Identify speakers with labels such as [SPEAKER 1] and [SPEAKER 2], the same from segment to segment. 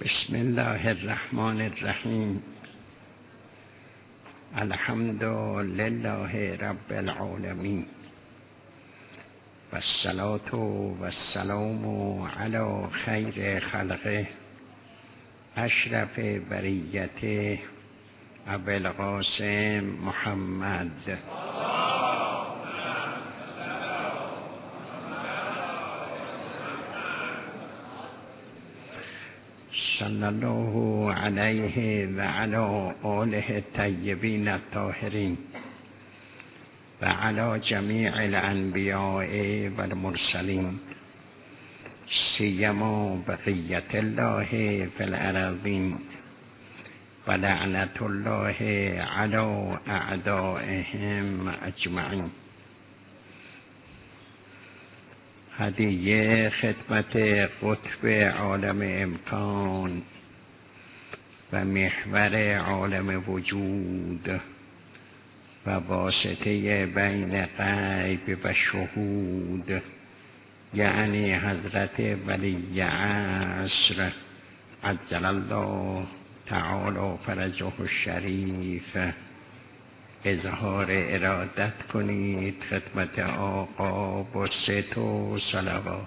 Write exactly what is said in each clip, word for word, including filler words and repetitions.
[SPEAKER 1] بسم الله الرحمن الرحیم. الحمد لله رب العالمین و الصلاة و السلام علی خیر خلقه اشرف بریته ابوالقاسم محمد صلی الله علیه و علی آله الطیبین الطاهرین و علی جمیع الانبیاء و المرسلین سیما بقیت الله فی الارضین و لعنت الله علی اعدائهم اجمعین. هدیه خدمت قطب عالم امکان و محور عالم وجود و واسطه بین غیب و شهود، یعنی حضرت ولی عصر عجل الله تعالی فرجه الشریف، اظهار ارادت کنید خدمت آقا با ست و صلوات.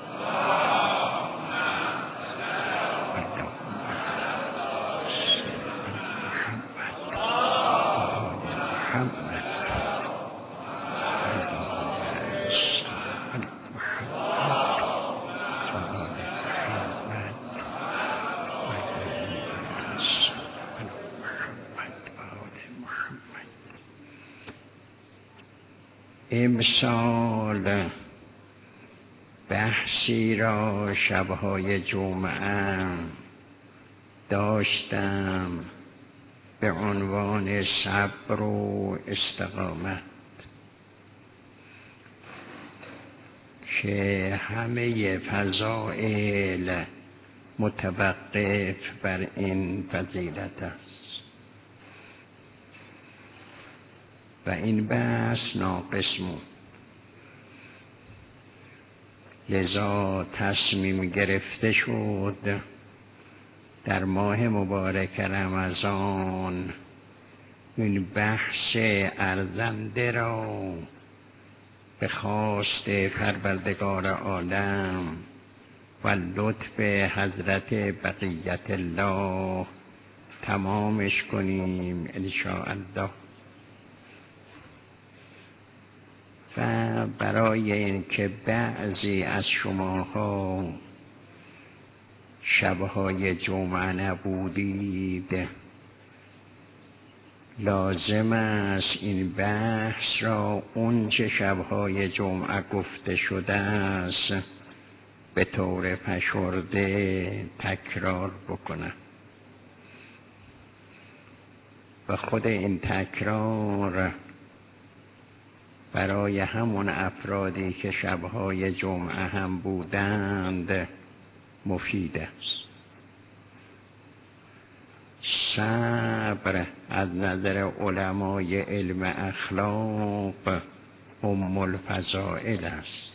[SPEAKER 1] امسال بحثی را شبهای جمعه داشتم به عنوان صبر و استقامت که همه فضائل متوقف بر این فضیلت است و این بحث ناقص بود. لذا تصمیم گرفته شد در ماه مبارک رمضان این بحث ارزنده را به خواست پروردگار عالم و لطف حضرت بقیت الله تمامش کنیم انشاءالله. و برای اینکه بعضی از شماها شبهای جمعه نبودید، لازم است این بحث را اون چه شبهای جمعه گفته شده است به طور فشرده تکرار بکنم و خود این تکرار برای همون افرادی که شبهای جمعه هم بودند مفید است. صبر از نظر علمای علم اخلاق ام الفضائل است،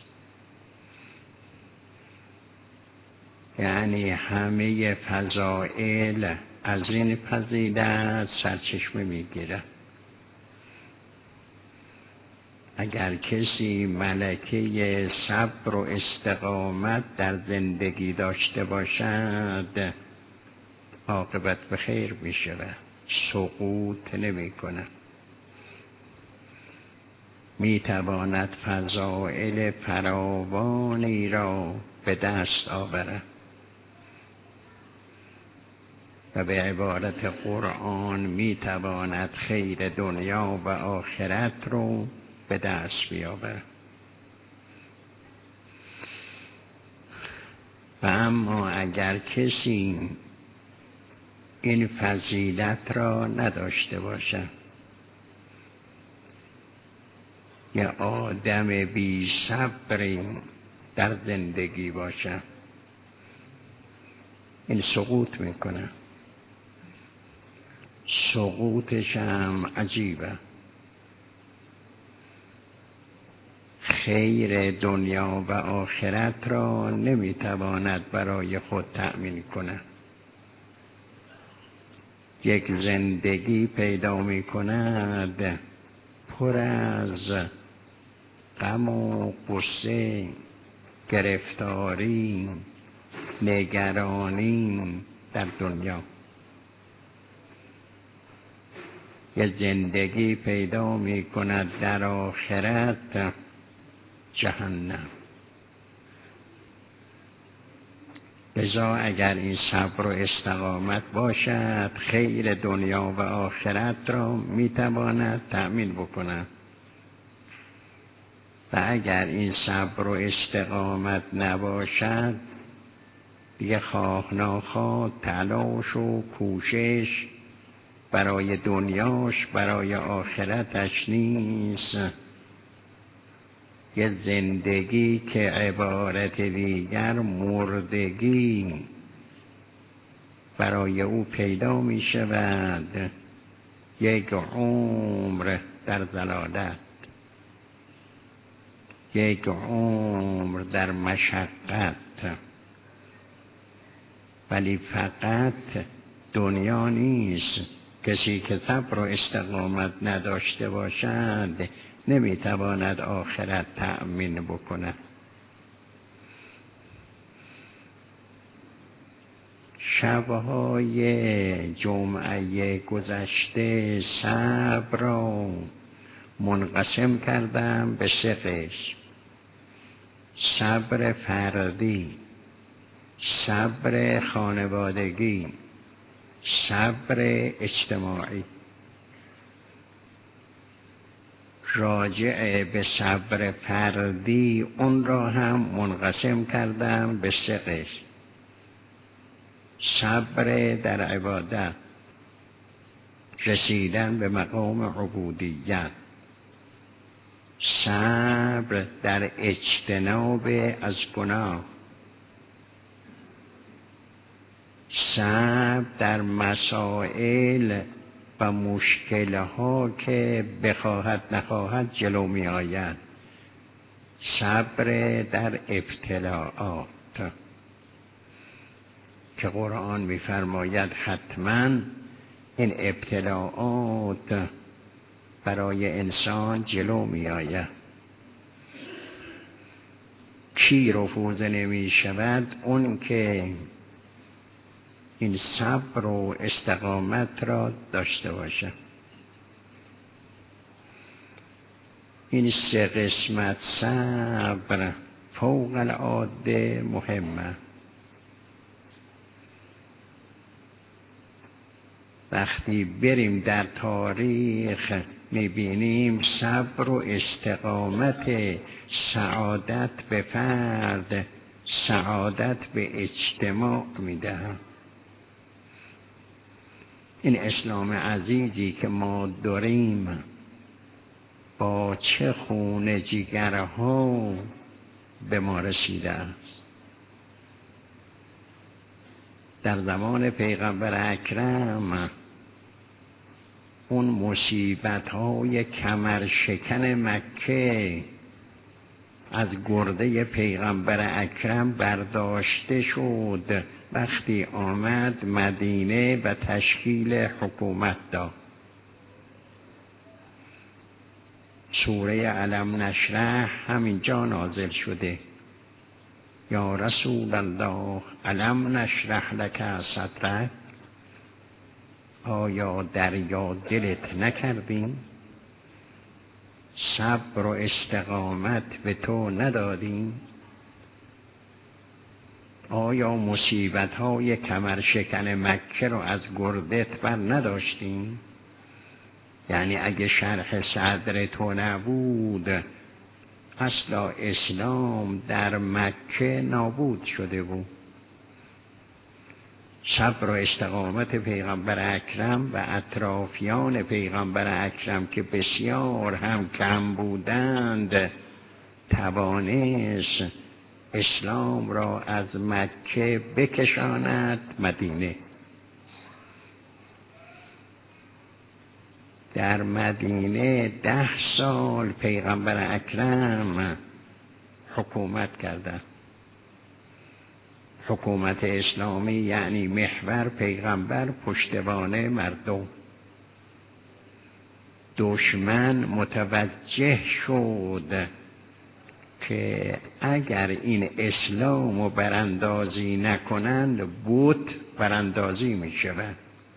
[SPEAKER 1] یعنی همه فضائل از این فضیلت سرچشمه میگیرد. اگر کسی ملکه صبر و استقامت در زندگی داشته باشد عاقبت به خیر می شود، سقوط نمی کند، می تواند فضائل فراوانی را به دست آورد و به عبارت قرآن می تواند خیر دنیا و آخرت رو به دست بیاورد. و اما اگر کسی این فضیلت را نداشته باشد یا آدم بی صبری در زندگی باشد، این سقوط میکنه. سقوطش هم عجیبه. خیر دنیا و آخرت را نمیتواند برای خود تأمین کند. یک زندگی پیدا می کند پر از غم و غصه، گرفتاری، نگرانی در دنیا. یک زندگی پیدا می کند در آخرت جهنم. لذا اگر این صبر و استقامت باشد، خیر دنیا و آخرت را می تواند تأمین بکند. و اگر این صبر و استقامت نباشد، دیگه خواه ناخواه تلاش و کوشش برای دنیاش، برای آخرتش نیست. یه زندگی که عبارت دیگر مردگی برای او پیدا می شود. یک عمر در ضلالت، یک عمر در مشقت. ولی فقط دنیا نیست. کسی که صبر و استقامت نداشته باشد نمیتواند آخرت تأمین بکند. شبهای جمعه گذشته صبر را منقسم کردم به سه قسم: صبر فردی، صبر خانوادگی، صبر اجتماعی. راجع به صبر فردی اون را هم منقسم کردم به سه قسم: صبر در عبادت، رسیدن به مقام عبودیت، صبر در اجتناب از گناه، صبر در مسائل و مشکلها که بخواهد نخواهد جلو می آید، صبر در ابتلاعات که قرآن می فرماید حتما این ابتلاعات برای انسان جلو می آید. کی رفوزه نمی شود؟ اون که این صبر و استقامت را داشته باشد. این سه قسمت صبر فوق العاده مهمه. وقتی بریم در تاریخ میبینیم صبر و استقامت سعادت به فرد، سعادت به اجتماع میدهد. این اسلام عزیزی که ما داریم با چه خون جگرها به ما رسیده است. در زمان پیغمبر اکرم اون مصیبت های کمر شکن مکه از گرده پیغمبر اکرم برداشته شد وقتی آمد مدینه و تشکیل حکومت داد. سوره علم نشرح همینجا نازل شده: یا رسول الله علم نشرح لک صدرک، آیا دریا دلت نکردیم؟ صبر و استقامت به تو ندادیم؟ آیا مصیبت های کمر شکن مکه رو از گردت بر نداشتیم؟ یعنی اگه شرح صدر تو نبود اصلا اسلام در مکه نابود شده بود. صبر و استقامت پیغمبر اکرم و اطرافیان پیغمبر اکرم که بسیار هم کم بودند توانست اسلام را از مکه بکشاند مدینه. در مدینه ده سال پیغمبر اکرم حکومت کردند. حکومت اسلامی یعنی محور پیغمبر، پشتوانه مردم. دشمن متوجه شد که اگر این اسلام براندازی نکنند بت براندازی می شود.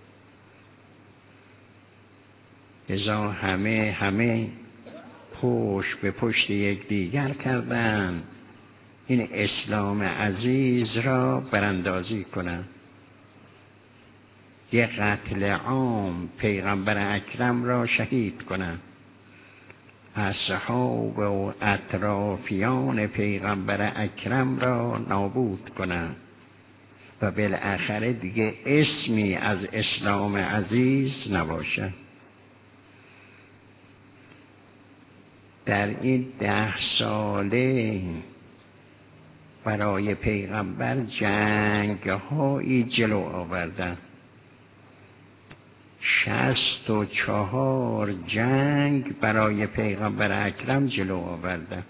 [SPEAKER 1] لذا همه همه پشت به پشت یک دیگر کردند این اسلام عزیز را براندازی کنند. یک قتل عام پیغمبر اکرم را شهید کنند، اصحاب و اطرافیان پیغمبر اکرم را نابود کنند و بالاخره دیگه اسمی از اسلام عزیز نباشد. در این ده ساله برای پیغمبر جنگ هایی جلو آوردن. شصت و چهار جنگ برای پیغمبر اکرم جلو آوردن.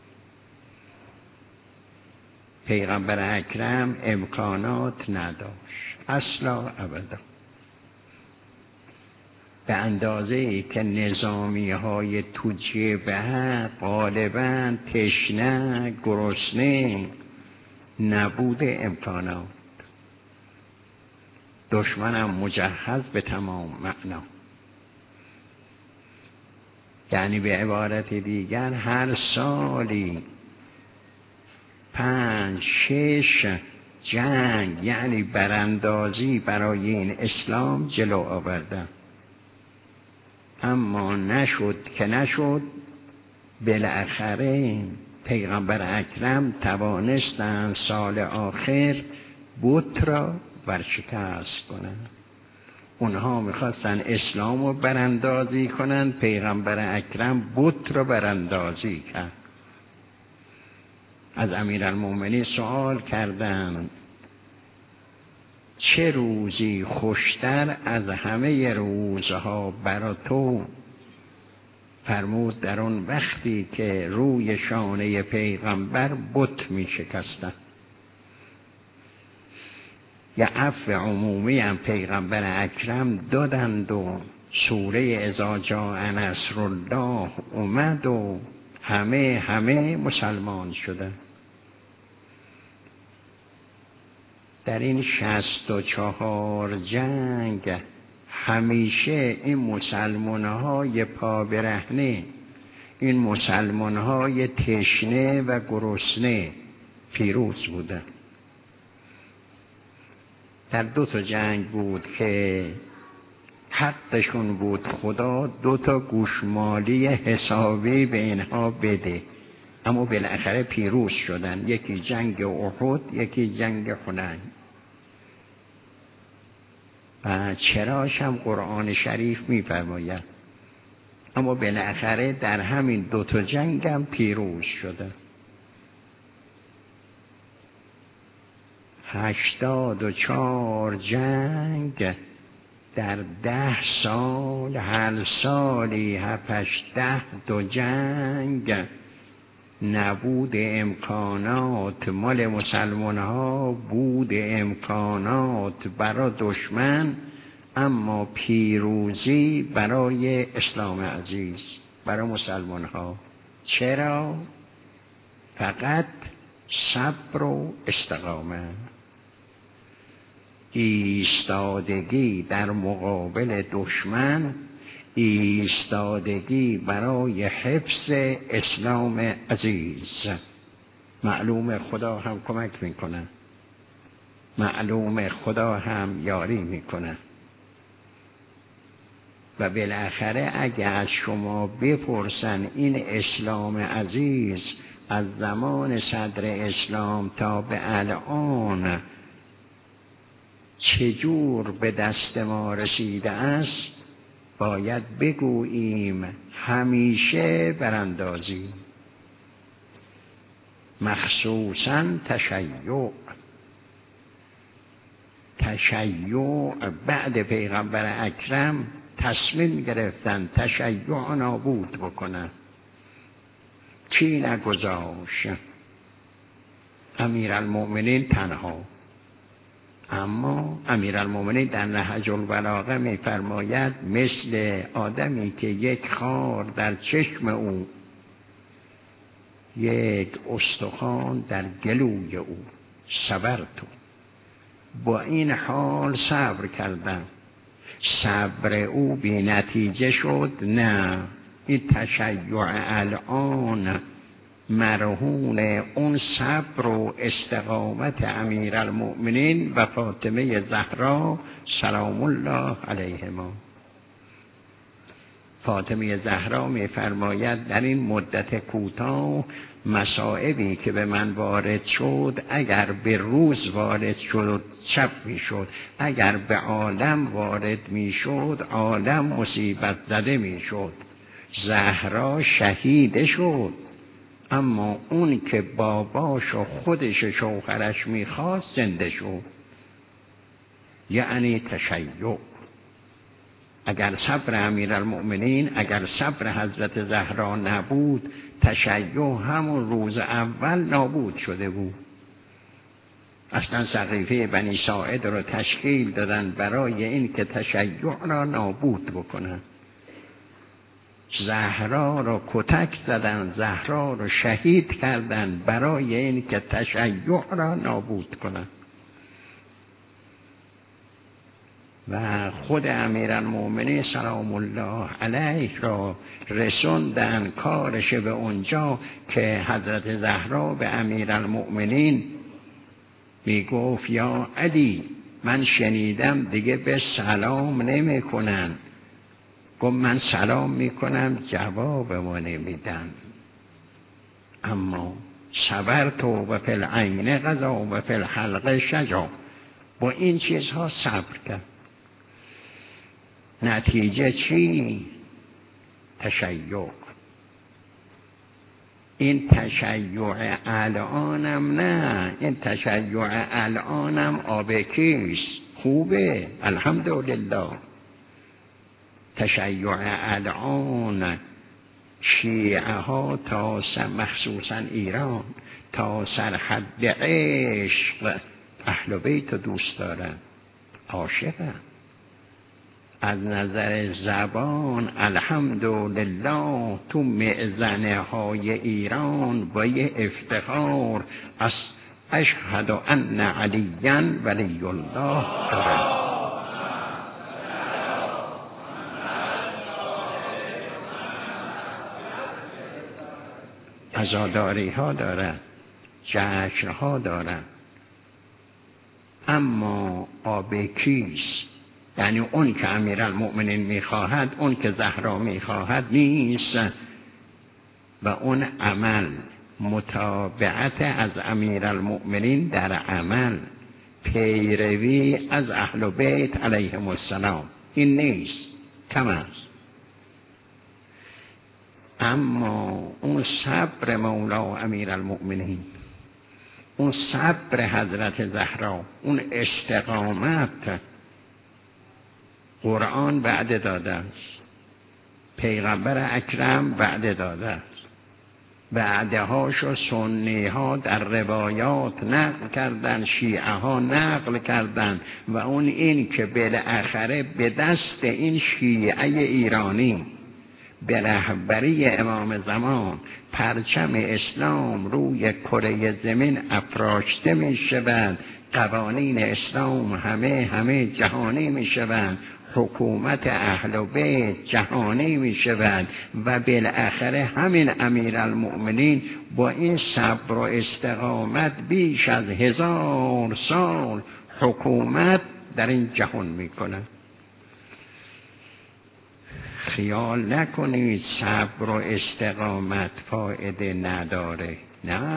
[SPEAKER 1] پیغمبر اکرم امکانات نداشت اصلا ابدا، به اندازه ای که نظامی های تو جبهه غالباً تشنه گرسنه نبود امکانات. دشمنم مجهز به تمام معنا، یعنی به عبارت دیگر هر سالی پنج شش جنگ یعنی براندازی برای این اسلام جلو آوردن. اما نشد که نشد، بالاخره پیغمبر اکرم توانستند سال آخر بت را ورشکست کنند. اونها میخواستن اسلام رو براندازی کنند، پیغمبر اکرم بت را براندازی کرد. از امیرالمومنین سوال کردند چه روزی خوشتر از همه روزها برا تو؟ فرمود در اون وقتی که روی شانه پیغمبر بت می شکستن. یا عفو عمومی هم پیغمبر اکرم دادند و سوره اذا جاء نصر الله اومد و همه همه مسلمان شدن. در این شصت و چهار جنگ همیشه این مسلمان های پا برهنه، این مسلمان های تشنه و گرسنه پیروز بودن. در دو تا جنگ بود که حقشون بود خدا دو تا گوشمالی حسابی به اینها بده، اما بالاخره پیروز شدن. یکی جنگ احد، یکی جنگ حنین. و چراش هم قرآن شریف می‌فرماید. اما بالاخره در همین دو تا جنگ هم پیروز شدن. هشتاد و چهار جنگ در ده سال، هر سالی هفتش ده دو جنگ، نبود امکانات مال مسلمان ها، بود امکانات برای دشمن، اما پیروزی برای اسلام عزیز، برای مسلمان ها. چرا؟ فقط صبر و استقامت، ایستادگی در مقابل دشمن، ایستادگی برای حفظ اسلام عزیز. معلوم خدا هم کمک میکنه، معلوم خدا هم یاری میکنه. و بالاخره اگه از شما بپرسن این اسلام عزیز از زمان صدر اسلام تا به الان چجور به دست ما رسیده است، باید بگوییم همیشه براندازی، مخصوصاً تشیع. تشیع بعد پیغمبر اکرم تصمیم گرفتن تشیع نابود بکنن. کی نگذاشت؟ امیرالمؤمنین تنها. اما امیرالمومنین در نهج البلاغه می‌فرماید مثل آدمی که یک خار در چشم او، یک استخوان در گلوی او، صبرتو، با این حال صبر کردم، صبر او بی نتیجه شد. نه، این تشیع الان مرهون اون صبر و استقامت امیرالمؤمنین و فاطمه زهرا سلام الله علیهما. فاطمه زهرا می فرماید در این مدت کوتاه مصائبی که به من وارد شد، اگر به روز وارد شد شب می شد، اگر به عالم وارد می شد عالم مصیبت زده می شد. زهرا شهید شد، اما اون که باباش و خودش شوهرش می خواست زنده شد. یعنی تشیع. اگر صبر امیرالمؤمنین، اگر صبر حضرت زهرا نبود، تشیع همون روز اول نابود شده بود. اصلا سقیفه بنی ساعد رو تشکیل دادن برای این که تشیع را نابود بکنن. زهرا رو کتک زدن، زهرا رو شهید کردن برای این که تشیع را نابود کنن. و خود امیرالمؤمنین سلام الله علیه را رسوندن کارش به اونجا که حضرت زهرا به امیرالمؤمنین می گفت یا علی، من شنیدم دیگه به سلام نمی کنن. گفت من سلام می کنم جواب ما نمیدن، اما صبرت و فی العین قضا و فی الحلقه شجا. با این چیزها صبر کرد. نتیجه چی؟ تشیع. این تشیع الانم نه، این تشیع الانم آبکیست، خوبه الحمدلله. تشیع الان شیعه ها تا مخصوصا ایران تا سرحد عشق اهل بیت دوست دارن، عاشقن. از نظر زبان الحمدلله تو معزنه های ایران با یه افتخار از اشهد ان علیاً ولی الله دارن. عزاداری ها دارن، جشن ها دارن، اما آب کیست؟ یعنی اون که امیرالمؤمنین میخواهد، اون که زهرا میخواهد نیست. و اون عمل متابعت از امیرالمؤمنین در عمل، پیروی از اهل بیت علیهم السلام، این نیست، کم است. اما اون صبر مولا امیرالمؤمنین، اون صبر حضرت زهرا، اون استقامت، قرآن بعد داده است، پیغمبر اکرم بعد داده است، بعدهاش و سنی ها در روایات نقل کردن، شیعه ها نقل کردن. و اون این که بالاخره به دست این شیعه ایرانی به رهبری امام زمان پرچم اسلام روی کره زمین افراشته می شود، قوانین اسلام همه همه جهانی می شوند، حکومت اهل بیت جهانی می شود. و بالاخره همین امیرالمؤمنین با این صبر و استقامت بیش از هزار سال حکومت در این جهان می کند. خیال نکنید صبر و استقامت فایده نداره، نه.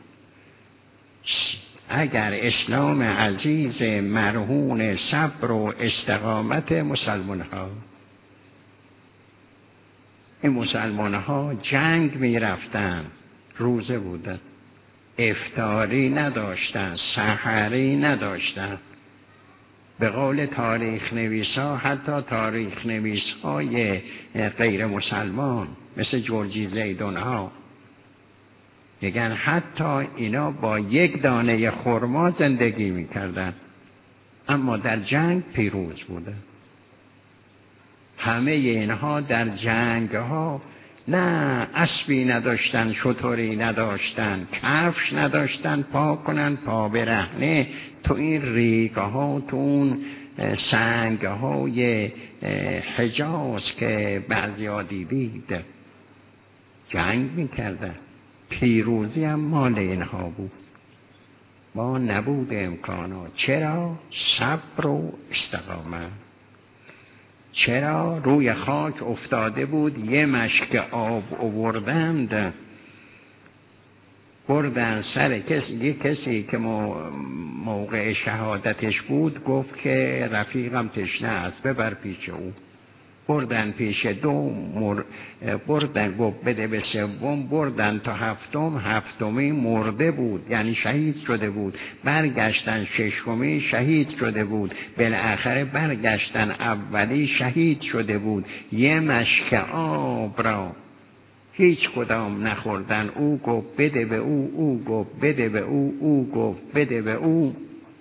[SPEAKER 1] اگر اسلام عزیز مرهون صبر و استقامت مسلمان ها، این مسلمان ها جنگ می رفتن، روزه بودن، افطاری نداشتن، سحری نداشتن. به قول تاریخ نویسا، حتی تاریخ نویس های غیر مسلمان مثل جورجی زیدون ها میگن حتی اینا با یک دانه خرما زندگی میکردن. اما در جنگ پیروز بوده. همه اینها در جنگ ها نه اسبی نداشتن، شتری نداشتن، کفش نداشتن پا کنن، پا برهنه تو این ریگه ها، تو اون سنگ های حجاز که بعضیا دیدید جنگ میکردن. پیروزی هم مال اینها بود با نبود امکانات. چرا؟ صبر و استقامت. چرا؟ روی خاک افتاده بود، یه مشک آب آوردند بردن سر کسی. یه کسی که موقع شهادتش بود گفت که رفیقم تشنه است ببر پیش او. بردن پیش دو مر... بردن گفت بده به سوم، بردن تا هفتم، هفتمی مرده بود یعنی شهید شده بود. برگشتن ششمی شهید شده بود. بالاخره برگشتن اولی شهید شده بود. یه مشک آب را هیچ کدام نخوردن. او گفت بده به او، او گفت بده به او، او گفت بده به او،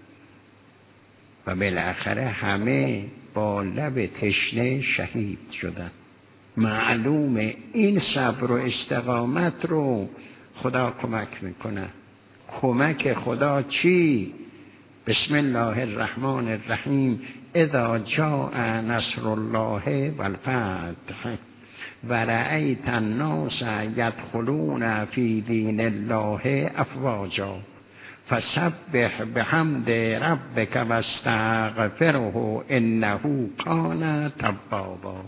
[SPEAKER 1] و بالاخره همه با لب تشنه شهید شدن. معلومه این صبر و استقامت رو خدا کمک میکنه. کمک خدا چی؟ بسم الله الرحمن الرحیم. اذا جاء نصر الله والفتح ورأیت الناس یدخلون فی دین الله افواجا فسبح بحمد ربک واستغفره انه کان توابا.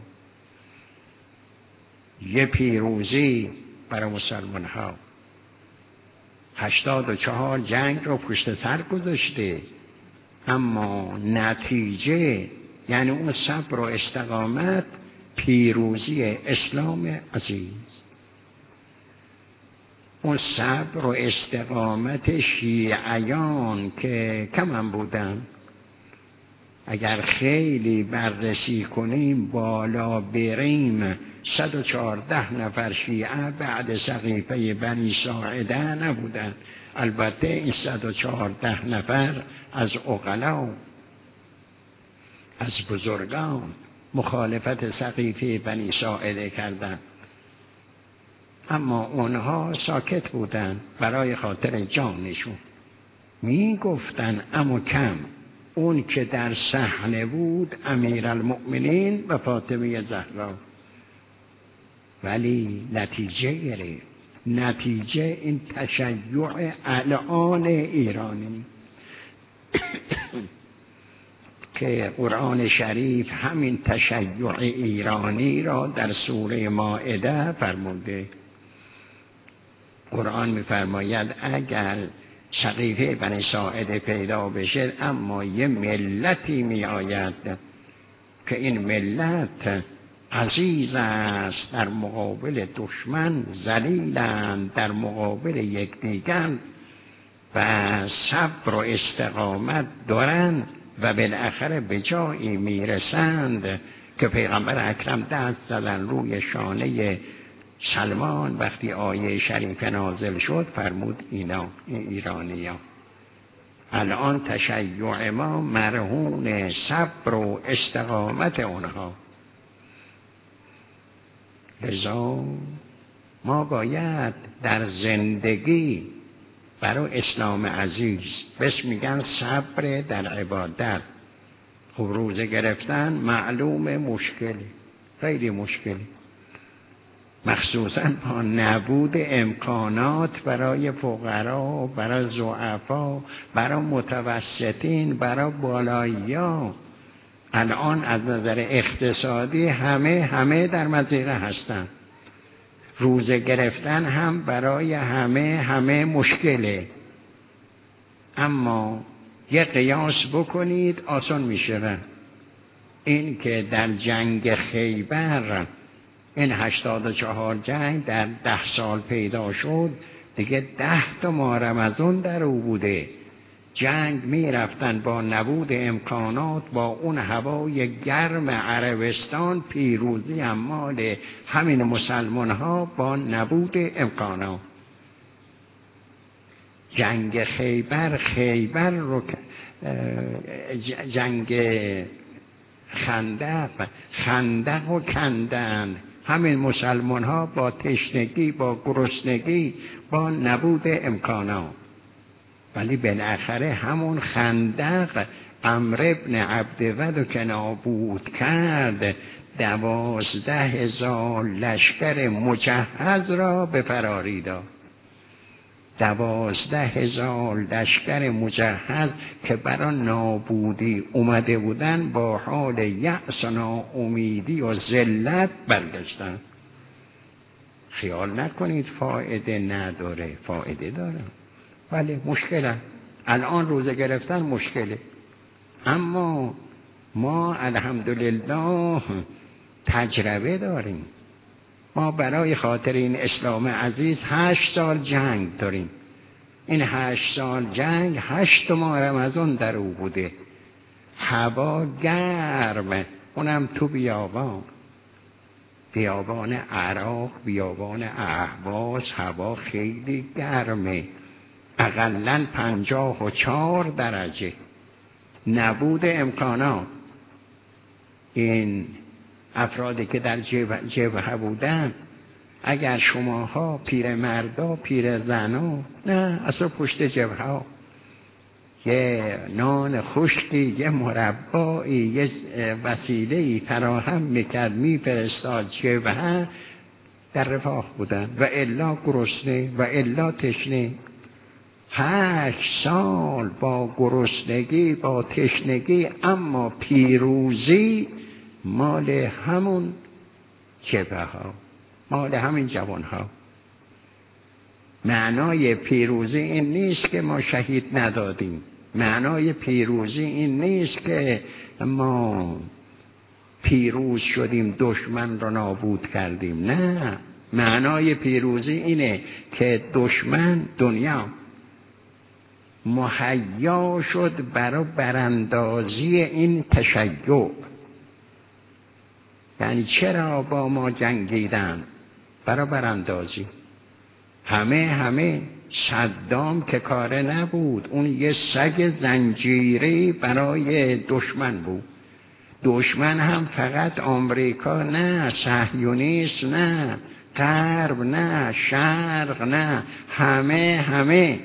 [SPEAKER 1] یه پیروزی برای مسلمان ها. هشتاد و چهار جنگ رو پشت سر گذاشته، اما نتیجه یعنی اون صبر و استقامت پیروزی اسلام عزیز. اون صبر و استقامت شیعیان که کم هم بودن، اگر خیلی بررسی کنیم بالا بریم صد و چهارده نفر شیعه بعد سقیفه بنی ساعده نبودن. البته این صد و چهارده نفر از عقلا، از بزرگان مخالفت سقیفه بنی ساعده کردند، اما اونها ساکت بودن برای خاطر جانشون. می گفتن اما کم. اون که در صحنه بود امیرالمؤمنین و فاطمه زهرا، ولی نتیجه گرفت. نتیجه این تشیع الان ایرانی که قرآن شریف همین تشیع ایرانی را در سوره مائده فرموده. قرآن می‌فرماید اگر سقیفه بنی ساعده پیدا بشه، اما یه ملتی می آید که این ملت عزیز است در مقابل دشمن، ذلیلند در مقابل یکدیگر و صبر و استقامت دارن و بالاخره به جایی میرسند که پیغمبر اکرم دست زدن روی شانه سلمان. وقتی آیه شریف نازل شد فرمود اینا این ایرانی ها. الان تشیع ما مرهون صبر و استقامت اونها. لذا ما باید در زندگی برای اسلام عزیز بس میگن صبر در عبادت. خب روزه گرفتن معلوم مشکلی، خیلی مشکلی، مخصوصا با نبود امکانات برای فقرا، برای ضعفا، برای متوسطین، برای بالایی‌ها. الان از نظر اقتصادی همه همه در مضیقه هستن. روزه گرفتن هم برای همه همه مشکله. اما یه قیاس بکنید آسان میشه. این که در جنگ خیبر این هشتاد و چهار جنگ در ده سال پیدا شد، دیگه ده تا ماه رمضان در او بوده. جنگ می رفتن با نبود امکانات، با اون هوای گرم عربستان. پیروزی هم مال همین مسلمان ها با نبود امکانات. جنگ خیبر خیبر رو جنگ خندق خندق و کندن همین مسلمان ها با تشنگی، با گرسنگی، با نبود امکانات. ولی بالاخره همون خندق عمرو بن عبدود که نابود کرد، دوازده هزار لشکر مجهز را به فراری داد. دوازده هزار لشکر مجهز که برای نابودی اومده بودن با حال یأس و ناامیدی و ذلت برگشتن. خیال نکنید فایده نداره، فایده داره، ولی مشکل هست. الان روزه گرفتن مشکله، اما ما الحمدلله تجربه داریم. ما برای خاطر این اسلام عزیز هشت سال جنگ داریم. این هشت سال جنگ هشت ماه رمضان در او بوده. هوا گرم، اونم تو بیابان، بیابان عراق، بیابان اهواز، هوا خیلی گرمه، اقلاً پنجاه و چهار درجه، نبود امکانات. این افرادی که در جبهه بودن، اگر شماها پیر مردا، پیر زنا، نه اصلا پشت جبهه ها یه نان خشکی، یه مربایی، یه وسیله‌ای فراهم میکرد میفرستاد جبهه، در رفاه بودن، و الا گرسنه و الا تشنه. هشت سال با گرسنگی، با تشنگی، اما پیروزی مال همون جبهه ها، مال همین جوان ها. معنای پیروزی این نیست که ما شهید ندادیم، معنای پیروزی این نیست که ما پیروز شدیم دشمن رو نابود کردیم، نه. معنای پیروزی اینه که دشمن دنیا مهیا شد برای براندازی این تشیع. یعنی چرا با ما جنگیدن؟ برای براندازی. همه همه صدام که کاره نبود، اون یه سگ زنجیری برای دشمن بود. دشمن هم فقط آمریکا نه، صهیونیست نه، غرب نه، شرق نه، همه همه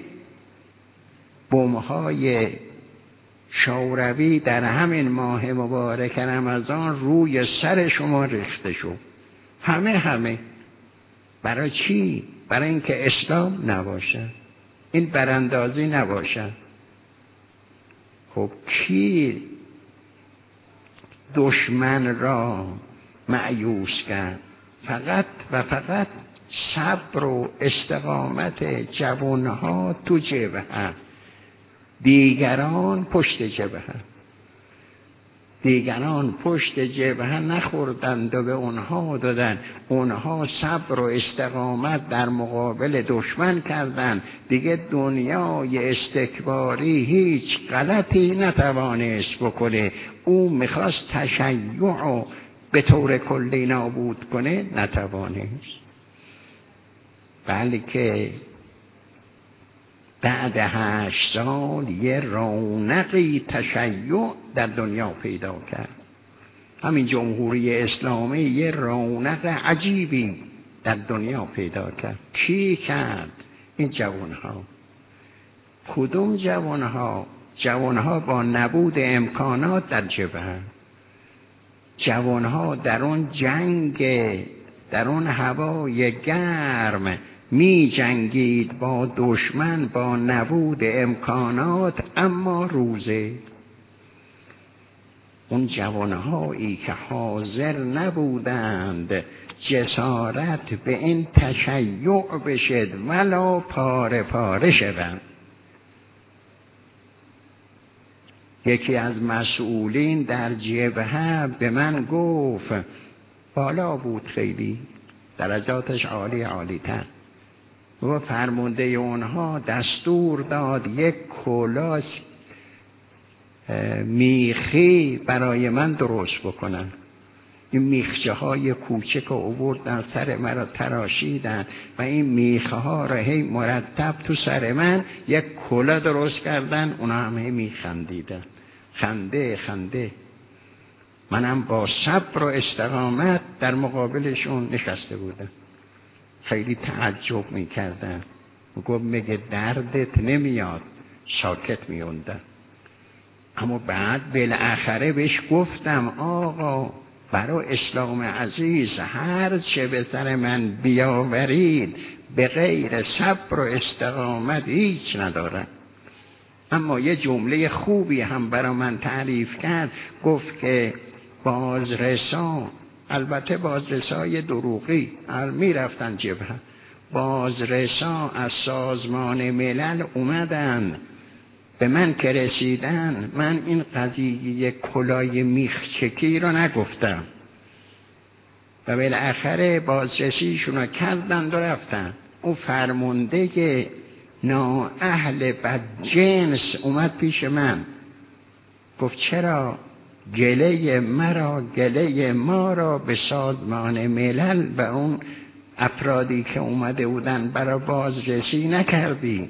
[SPEAKER 1] بمب‌های شوروی در همین ماه مبارک رمضان روی سر شما ریخته شد. همه همه برای چی؟ برای اینکه اسلام نباشه، این براندازی نباشه. خب کی دشمن را مأیوس کرد؟ فقط و فقط صبر و استقامت جوانها تو جبهه، دیگران پشت جبهه. دیگران پشت جبهه نخوردند و به اونها دادن، اونها صبر و استقامت در مقابل دشمن کردند. دیگه دنیای استکباری هیچ غلطی نتوانست بکنه. او میخواست تشیع به طور کلی نابود کنه، نتوانست. بلکه بعد هشت سال یه رونقی تشیع در دنیا پیدا کرد. همین جمهوری اسلامی یه رونق عجیبی در دنیا پیدا کرد. کی کرد؟ این جوانها. کدوم جوانها؟ جوانها با نبود امکانات در جبهه، جوانها در اون جنگ، در اون هوای گرم می جنگید با دشمن با نبود امکانات، اما روزه. اون جوانهایی که حاضر نبودند جسارت به این تشیع بشد ولا پاره پاره شدند. یکی از مسئولین در جبهه به من گفت، بالا بود خیلی، درجاتش عالی عالی تر، و فرمانده اونها دستور داد یک کلاس میخی برای من درست بکنن. این میخچه های کوچک رو آوردن سر مرا تراشیدن و این میخه ها رو هی مرتب تو سر من یک کلاه درست کردن، اونا هم هی میخندیدن، خنده خنده. منم با صبر و استقامت در مقابلشون نشسته بودم. خیلی تعجب میکردن، میگفت مگه دردت نمیاد؟ ساکت میوندن. اما بعد بالاخره بهش گفتم آقا برای اسلام عزیز هر چه به سر من بیاورید به غیر صبر و استقامت هیچ ندارم. اما یه جمله خوبی هم برای من تعریف کرد، گفت که بازرسان، البته بازرسای دروغی میرفتن جبهه، بازرسان از سازمان ملل اومدن به من که رسیدن، من این قضیه کلای میخچکی رو نگفتم و بالاخره بازرسیشون رو کردن و رفتن. اون فرمانده نااهل بدجنس اومد پیش من، گفت چرا گله مرا گله ما را به سازمان ملل و اون افرادی که اومده بودن برای بازرسی نکردی؟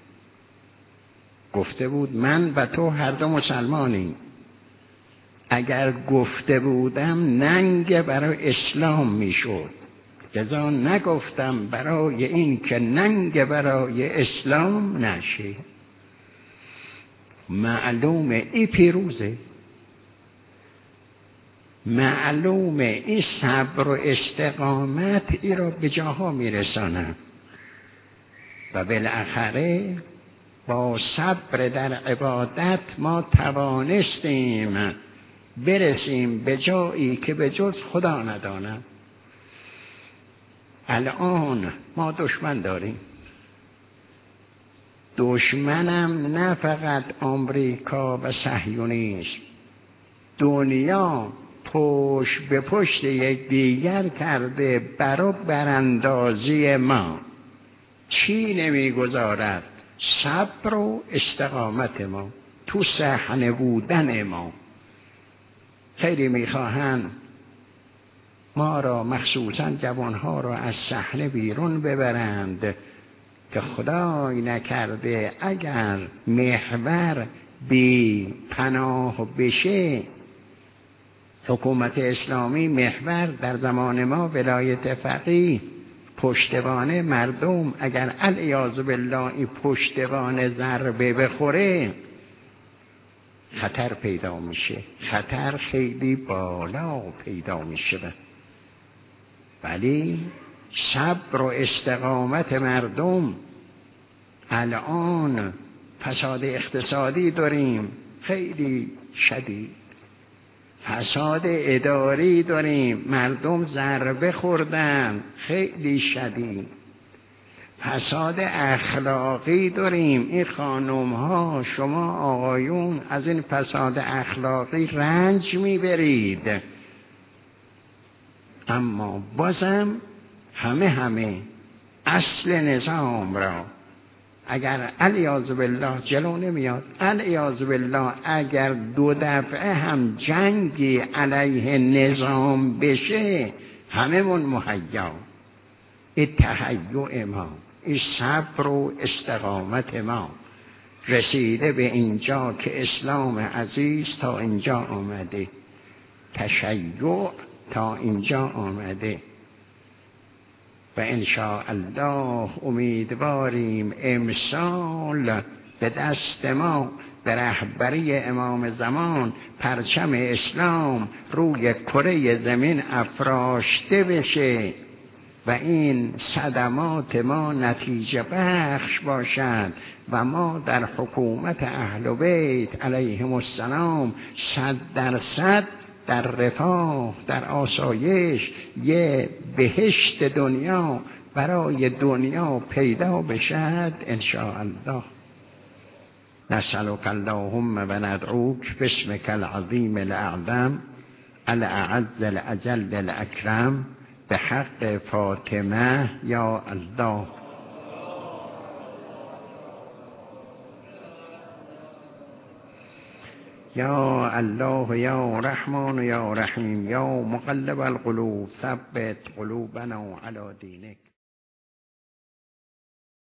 [SPEAKER 1] گفته بود من و تو هر دو مسلمانیم. اگر گفته بودم ننگ برای اسلام میشد، لذا نگفتم برای این که ننگ برای اسلام نشه. معلومه ای پیروزه، معلومه این صبر و استقامت ای را به جاها میرسانه و بالاخره با صبر در عبادت ما توانستیم برسیم به جایی که به جز خدا ندانم. الان ما دشمن داریم، دشمنم نه فقط آمریکا و صهیونیسم، دنیا پشت به پشت یک دیگر کرده برای براندازی ما. چی نمیگذارد؟ صبر و استقامت ما، تو صحنه بودن ما. خیلی میخواهند ما را مخصوصا جوانها را از صحنه بیرون ببرند که خدای نکرده اگر محور بی پناه بشه. حکومت اسلامی محور در زمان ما ولایت فقیه، پشتوانه مردم، اگر العیاذ بالله این پشتوانه ضربه بخوره خطر پیدا میشه، خطر خیلی بالا پیدا میشه. ولی صبر و استقامت مردم، الان فساد اقتصادی داریم خیلی شدید، فساد اداری داریم، مردم ضربه خوردن خیلی شدید، فساد اخلاقی داریم. این خانم ها، شما آقایون از این فساد اخلاقی رنج میبرید، اما بازم همه همه اصل نظام را اگر علیاذ بالله جلو نمیاد، علیاذ بالله اگر دو دفعه هم جنگی علیه نظام بشه همه من مهیا. این تهیع ما، این صبر و استقامت ما رسیده به اینجا که اسلام عزیز تا اینجا آمده، تشیع تا اینجا آمده و انشاءالله امیدواریم امسال به دست ما به رهبری امام زمان پرچم اسلام روی کره زمین افراشته بشه و این صدمات ما نتیجه بخش باشد و ما در حکومت اهل بیت علیهم السلام صد درصد در رفاه، در آسایش، یه بهشت دنیا برای دنیا پیدا بشد انشاءالله. نسألك اللهم و ندعوک باسمک العظیم الاعظم الاعز الاجل الاکرم به حق فاطمه یا الله. یا الله یا رحمان یا رحیم یا مقلب القلوب ثبت قلوبنا علی دینک.